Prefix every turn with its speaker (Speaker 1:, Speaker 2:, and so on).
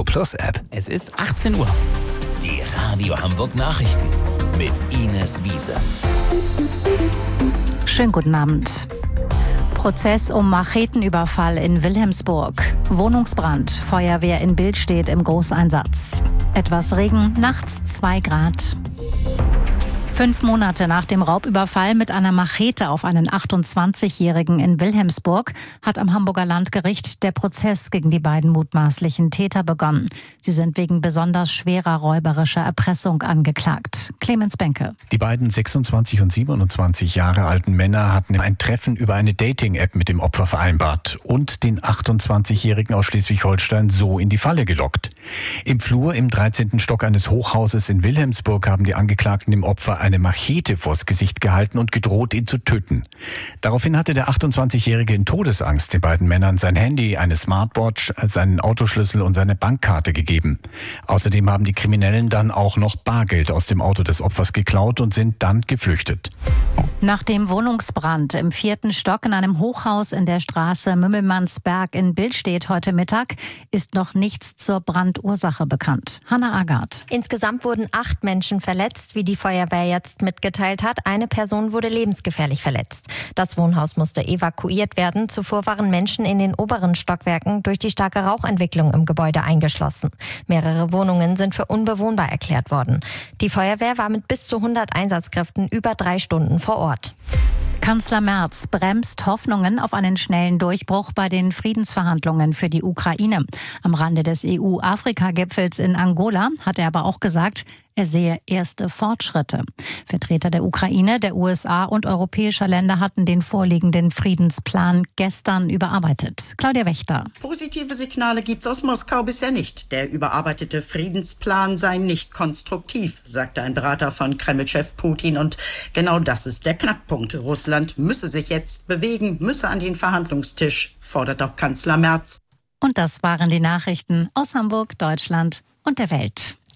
Speaker 1: Plus App.
Speaker 2: Es ist 18 Uhr. Die Radio Hamburg Nachrichten mit Ines Wiese.
Speaker 3: Schönen guten Abend. Prozess um Machetenüberfall in Wilhelmsburg. Wohnungsbrand. Feuerwehr in Billstedt im Großeinsatz. Etwas Regen, nachts 2 Grad. 5 Monate nach dem Raubüberfall mit einer Machete auf einen 28-Jährigen in Wilhelmsburg hat am Hamburger Landgericht der Prozess gegen die beiden mutmaßlichen Täter begonnen. Sie sind wegen besonders schwerer räuberischer Erpressung angeklagt. Clemens Benke.
Speaker 4: Die beiden 26 und 27 Jahre alten Männer hatten ein Treffen über eine Dating-App mit dem Opfer vereinbart und den 28-Jährigen aus Schleswig-Holstein so in die Falle gelockt. Im Flur im 13. Stock eines Hochhauses in Wilhelmsburg haben die Angeklagten dem Opfer eine Machete vors Gesicht gehalten und gedroht, ihn zu töten. Daraufhin hatte der 28-Jährige in Todesangst den beiden Männern sein Handy, eine Smartwatch, seinen Autoschlüssel und seine Bankkarte gegeben. Außerdem haben die Kriminellen dann auch noch Bargeld aus dem Auto des Opfers geklaut und sind dann geflüchtet.
Speaker 3: Nach dem Wohnungsbrand im 4. Stock in einem Hochhaus in der Straße Mümmelmannsberg in Billstedt heute Mittag ist noch nichts zur Brandursache bekannt. Hanna Agard.
Speaker 5: Insgesamt wurden 8 Menschen verletzt, wie die Feuerwehr jetzt mitgeteilt hat. Eine Person wurde lebensgefährlich verletzt. Das Wohnhaus musste evakuiert werden. Zuvor waren Menschen in den oberen Stockwerken durch die starke Rauchentwicklung im Gebäude eingeschlossen. Mehrere Wohnungen sind für unbewohnbar erklärt worden. Die Feuerwehr war mit bis zu 100 Einsatzkräften über 3 Stunden vor Ort.
Speaker 3: Kanzler Merz bremst Hoffnungen auf einen schnellen Durchbruch bei den Friedensverhandlungen für die Ukraine. Am Rande des EU-Afrika-Gipfels in Angola hat er aber auch gesagt, er sehe erste Fortschritte. Vertreter der Ukraine, der USA und europäischer Länder hatten den vorliegenden Friedensplan gestern überarbeitet. Claudia Wächter.
Speaker 6: Positive Signale gibt's aus Moskau bisher nicht. Der überarbeitete Friedensplan sei nicht konstruktiv, sagte ein Berater von Kreml-Chef Putin. Und genau das ist der Knackpunkt. Russland müsse sich jetzt bewegen, müsse an den Verhandlungstisch, fordert auch Kanzler Merz.
Speaker 3: Und das waren die Nachrichten aus Hamburg, Deutschland und der Welt.